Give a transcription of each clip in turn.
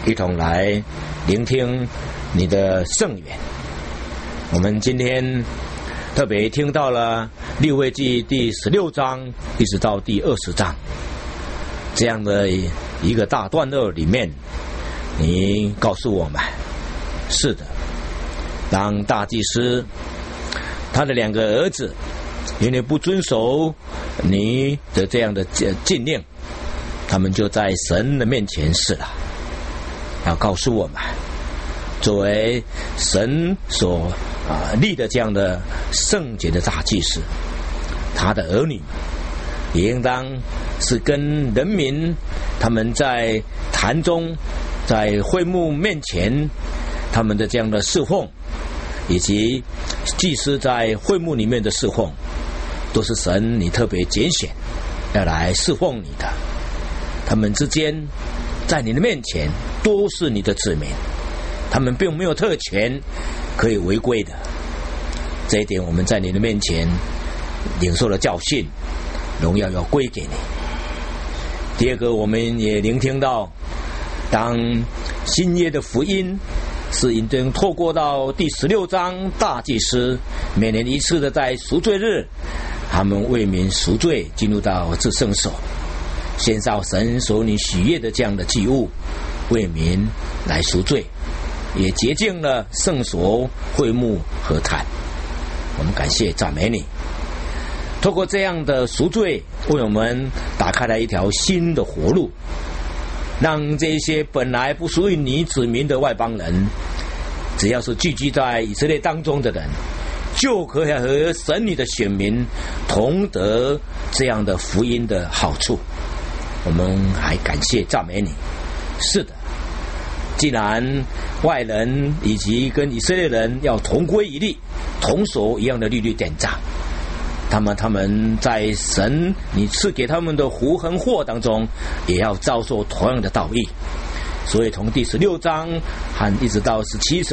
一同来聆听你的圣言。我们今天特别听到了利未记第16章一直到第20章这样的一个大段落里面，你告诉我们，是的，当大祭司他的2个儿子因为不遵守你的这样的禁令，他们就在神的面前死了。要告诉我们，作为神所立的这样的圣洁的大祭司，他的儿女也应当是跟人民他们在坛中在会幕面前他们的这样的侍奉，以及祭司在会幕里面的侍奉，都是神你特别拣选要来侍奉你的。他们之间在你的面前都是你的子民，他们并没有特权可以违规的。这一点我们在你的面前领受了教训，荣耀要归给你。第二个，我们也聆听到，当新约的福音是已经透过到第16章，大祭司每年一次的在赎罪日，他们为民赎罪，进入到至圣所，献上神所你喜悦的这样的祭物，为民来赎罪，也洁净了圣所、会幕和坛。我们感谢赞美你，透过这样的赎罪，为我们打开了一条新的活路，让这些本来不属于你子民的外邦人，只要是聚集在以色列当中的人，就可以和神你的选民同得这样的福音的好处。我们还感谢赞美你。是的，既然外人以及跟以色列人要同归一律，同守一样的律律典章，他们在神你赐给他们的福和祸当中，也要遭受同样的道义。所以从第16章和一直到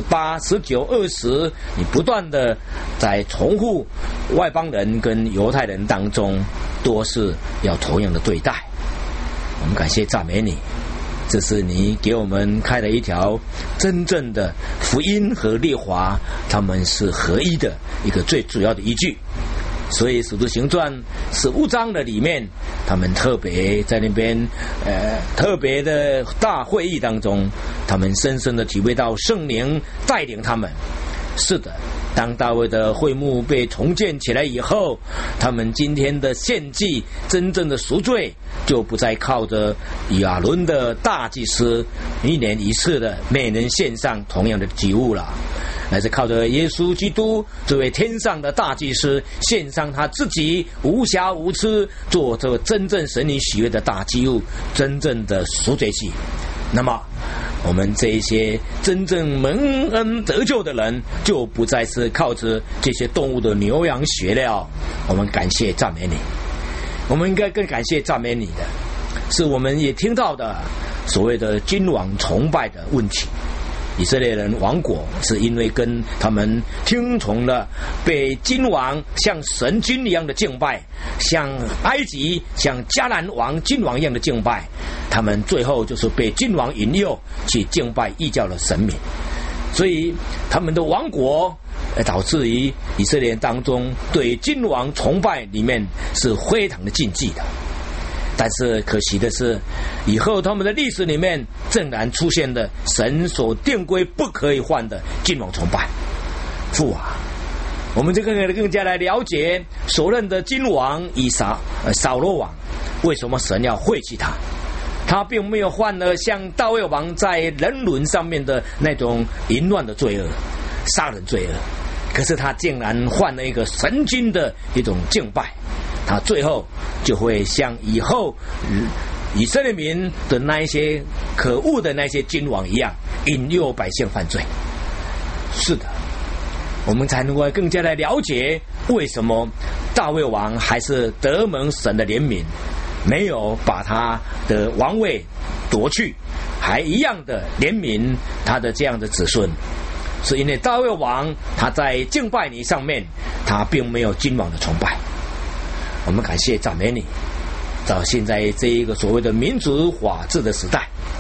17、18、19、20，你不断的在重复外邦人跟犹太人当中都是要同样的对待。我们感谢赞美你，这是你给我们开了一条真正的福音和律法他们是合一的一个最主要的依据。所以使徒行传15章的里面，他们特别在那边特别的大会议当中，他们深深的体会到圣灵带领他们。是的，当大卫的会幕被重建起来以后，他们今天的献祭真正的赎罪就不再靠着亚伦的大祭司1年1次的每人献上同样的祭物了，乃是靠着耶稣基督这位天上的大祭司献上他自己无瑕无疵，做这个真正神你喜悦的大祭物，真正的赎罪祭。那么我们这一些真正蒙恩得救的人，就不再是靠着这些动物的牛羊血了。我们感谢赞美你。我们应该更感谢赞美你的是，我们也听到的所谓的君王崇拜的问题。以色列人亡国是因为跟他们听从了被君王像神君一样的敬拜，像埃及像迦南王君王一样的敬拜，他们最后就是被君王引诱去敬拜异教的神明，所以他们的亡国导致于以色列当中对君王崇拜里面是非常的禁忌的。但是可惜的是，以后他们的历史里面正然出现了神所定规不可以犯的君王崇拜。父啊，我们就更加来了解所任的君王扫罗王，为什么神要废弃他？他并没有犯了像大卫王在人伦上面的那种淫乱的罪恶、杀人罪恶，可是他竟然犯了一个神君的一种敬拜。他最后就会像以后以色列民的那一些可恶的那些君王一样，引诱百姓犯罪。是的，我们才能够更加的了解为什么大卫王还是得蒙神的怜悯，没有把他的王位夺去，还一样的怜悯他的这样的子孙。是因为大卫王他在敬拜你上面，他并没有君王的崇拜。我们感谢赞美你，到现在这一个所谓的民主法治的时代，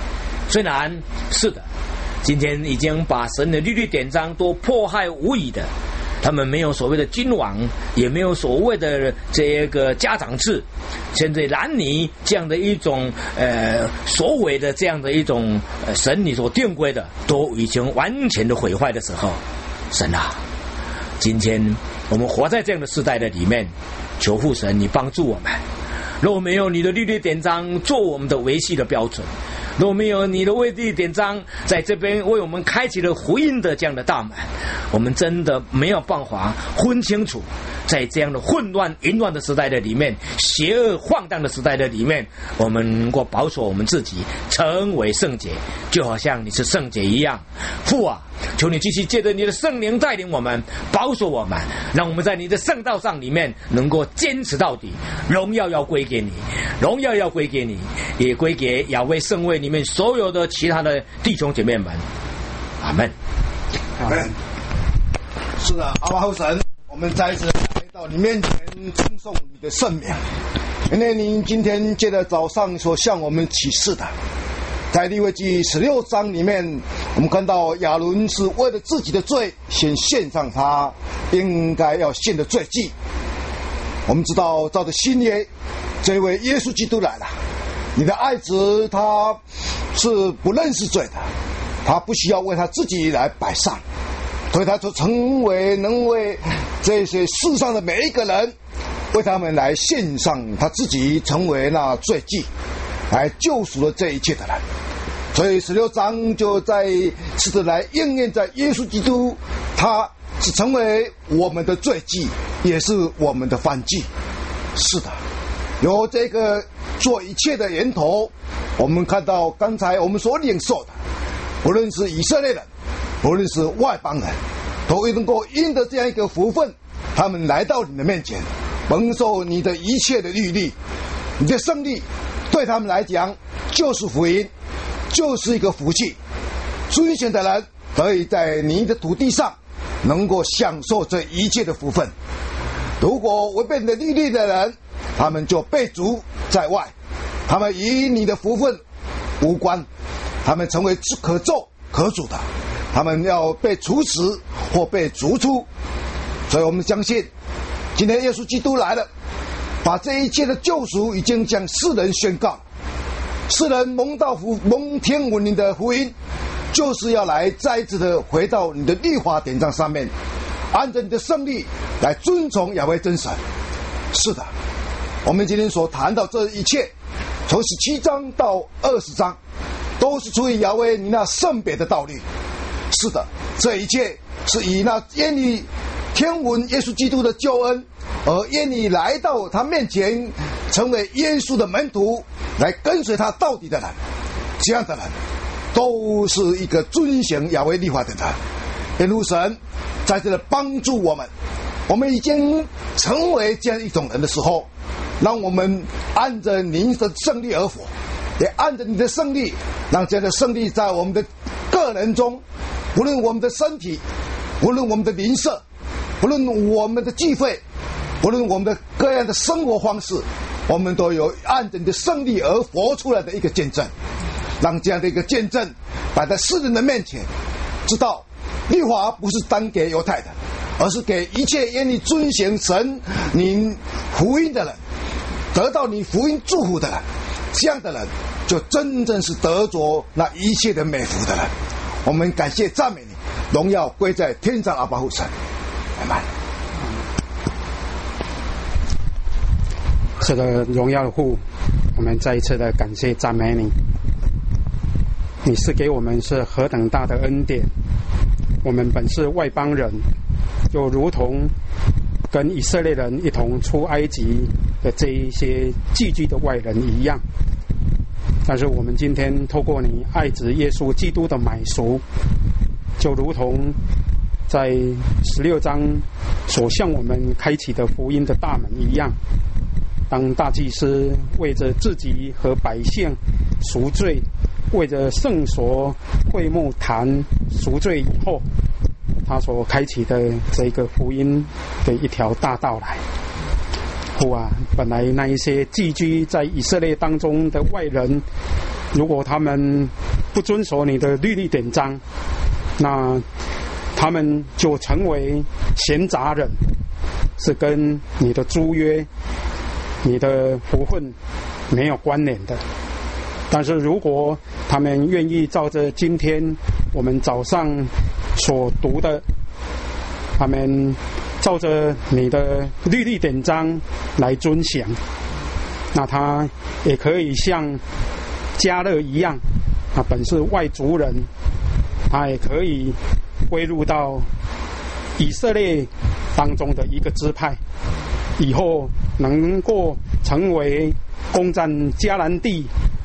虽然是的，今天已经把神的律例典章都迫害无疑的，他们没有所谓的君王，也没有所谓的这个家长制，现在拦你这样的一种所谓的这样的一种神你所定规的，都已经完全的毁坏的时候，神啊，今天我们活在这样的时代的里面，求父神你帮助我们。若没有你的律例典章做我们的维系的标准，若没有你的律例典章在这边为我们开启了福音的这样的大门，我们真的没有办法分清楚，在这样的混乱淫乱的时代的里面，邪恶晃荡的时代的里面，我们能够保守我们自己成为圣洁，就好像你是圣洁一样。父啊，求你继续借着你的圣灵带领我们，保守我们，让我们在你的圣道上里面能够坚持到底。荣耀要归给你，荣耀要归给你，也归给亚威圣会里面所有的其他的弟兄姐妹们。阿们， 阿们。是的，阿爸父神，我们再一次来到你面前称颂你的圣名，因为您今天借着早上所向我们启示的，在利未记16章里面，我们看到亚伦是为了自己的罪先献上他应该要献的罪祭。我们知道照着新约，这位耶稣基督来了，你的爱子他是不认识罪的，他不需要为他自己来摆上，所以他就成为能为这些世上的每一个人，为他们来献上他自己，成为那罪祭，来救赎了这一切的人。所以16章就再次的来应验在耶稣基督，他是成为我们的罪祭，也是我们的燔祭。是的，有这个做一切的源头，我们看到刚才我们所领受的，不论是以色列人，不论是外邦人，都能够因着这样一个福分，他们来到你的面前，蒙受你的一切的律例，你的胜利对他们来讲就是福音，就是一个福气。遵循的人得以在你的土地上能够享受这一切的福分。如果违背你的律例的人，他们就被逐在外，他们与你的福分无关，他们成为可咒可诅的，他们要被处死或被逐出。所以我们相信今天耶稣基督来了，把这一切的救赎已经向世人宣告，世人蒙到福，蒙天文灵的福音，就是要来再一次的回到你的律法典章上面，按着你的圣律来遵从亚威真神。是的，我们今天所谈到这一切，从17章到20章，都是出于亚威你那圣别的道理。是的，这一切是以那愿意天文耶稣基督的救恩，而愿意来到他面前成为耶稣的门徒，来跟随他到底的人，这样的人都是一个遵行亚威律法的人。愿父神在这里帮助我们，我们已经成为这样一种人的时候，让我们按着您的圣律而活，也按着你的圣律，让这样的圣律在我们的个人中，无论我们的身体，无论我们的邻舍，不论我们的聚会，不论我们的各样的生活方式，我们都有按着你的圣律而活出来的一个见证，让这样的一个见证摆在世人的面前，知道律法不是单给犹太的，而是给一切愿意遵行神你福音的人，得到你福音祝福的人，这样的人就真正是得着那一切的美福的人。我们感谢赞美你，荣耀归在天上阿爸父神。阿们。 是的，荣耀的父，我们再一次的感谢赞美你。你是给我们是何等大的恩典，我们本是外邦人，就如同跟以色列人一同出埃及的这一些寄居的外人一样，但是我们今天透过你爱子耶稣基督的买赎，就如同在16章所向我们开启的福音的大门一样，当大祭司为着自己和百姓赎罪，为着圣所会幕坛赎罪以后，他所开启的这个福音的一条大道来。父啊，本来那一些寄居在以色列当中的外人，如果他们不遵守你的律例典章，那他们就成为闲杂人，是跟你的租约、你的福分没有关联的。但是如果他们愿意照着今天我们早上所读的，他们照着你的律例典章来遵行，那他也可以像迦勒一样，他本是外族人，他也可以归入到以色列当中的一个支派，以后能够成为攻占迦南地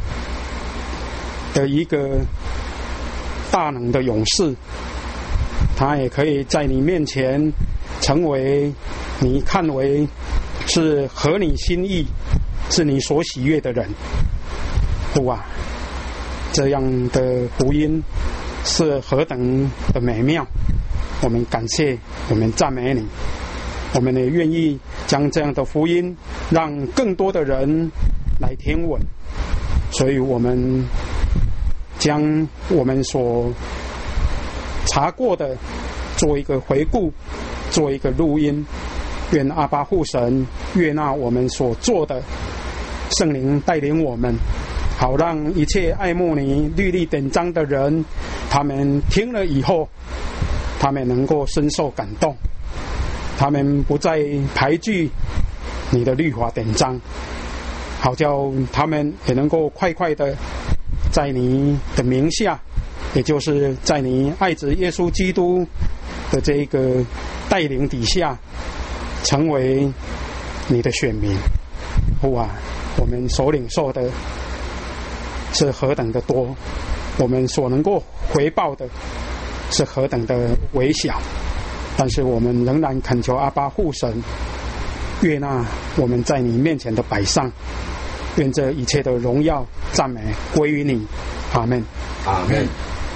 的一个大能的勇士。他也可以在你面前成为你看为是合你心意、是你所喜悦的人。父啊，这样的福音是何等的美妙！我们感谢，我们赞美你，我们也愿意将这样的福音让更多的人来听闻。所以我们将我们所查过的做一个回顾，做一个录音。愿阿爸父神悦纳我们所做的，圣灵带领我们，好让一切爱慕你律例典章的人，他们听了以后，他们能够深受感动，他们不再排拒你的律法典章，好叫他们也能够快快的在你的名下，也就是在你爱子耶稣基督的这个带领底下，成为你的选民。父啊，我们所领受的是何等的多，我们所能够回报的是何等的微小，但是我们仍然恳求阿爸父神悦纳我们在你面前的摆上，愿这一切的荣耀赞美归于你。阿们。 阿们。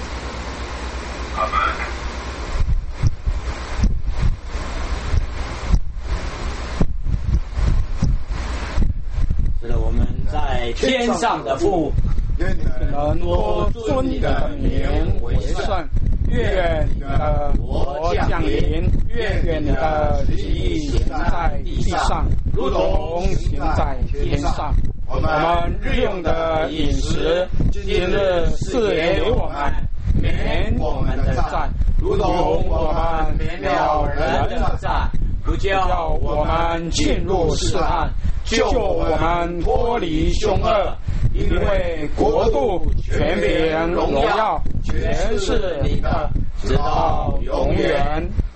是的，我们在天上的父， 愿能多尊你的名为圣，愿你的国降临，愿你的旨意行在地上，如同行在天上。我们日用的饮食，今日赐给我们，免我们的债，如同我们免了人的债，不叫我们进入试探，救我们脱离凶恶。因为国度、权柄、荣耀，全是你的，直到永远。